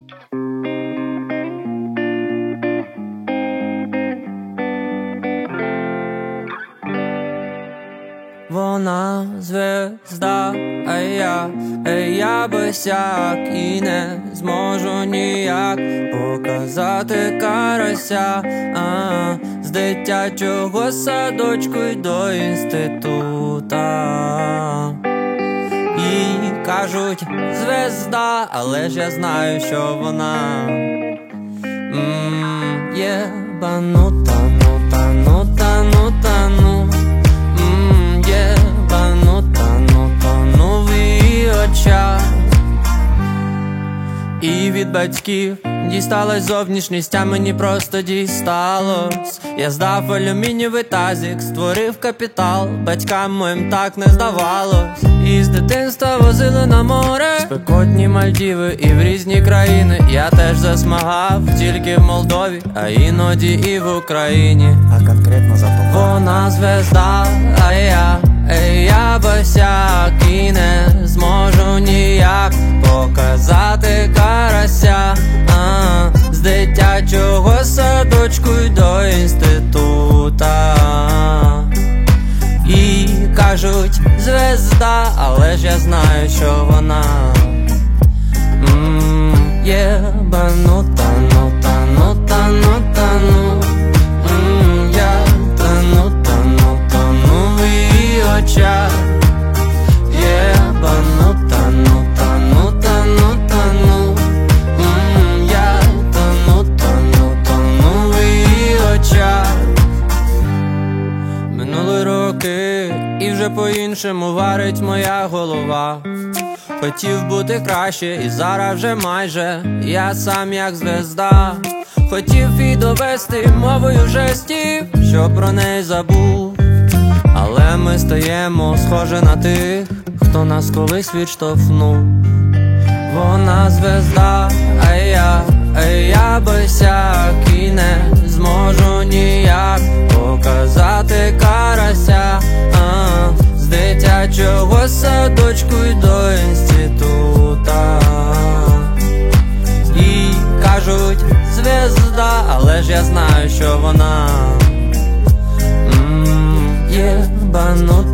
Вона звезда, а я босяк і не зможу ніяк показати карася. З дитячого садочку й до інститута. Їй кажуть звезда, але ж я знаю, що вона єбанута, в її очах. І від батьків дісталась зовнішність, а мені просто дісталось. Я здав алюмінієвий тазик, створив капітал, батькам моїм так не здавалось. І з дитинства возили на море, спекотні Мальдіви і в різні країни. Я теж засмагав, тільки в Молдові, а іноді і в Україні. А конкретно запомнив. Вона звезда, а я босяк і не зможу ніяк показати карася. З дитячого садочку й до інститута. І кажуть звезда, але ж я знаю, що вона єбанута, я тону в її очах. Єбанута, я тону в її очах. Минули роки, і вже по-іншому варить моя голова. Хотів бути краще, і зараз вже майже я сам як звезда. Хотів і довести мовою жестів, що про неї забув. Але ми стаємо схожі на тих, хто нас колись відштовхнув. Вона звезда, а я босяк і не зможу ніяк показати карася. З дитячого садочку й до інститута. І кажуть звезда, але ж я знаю, що вона єбанута.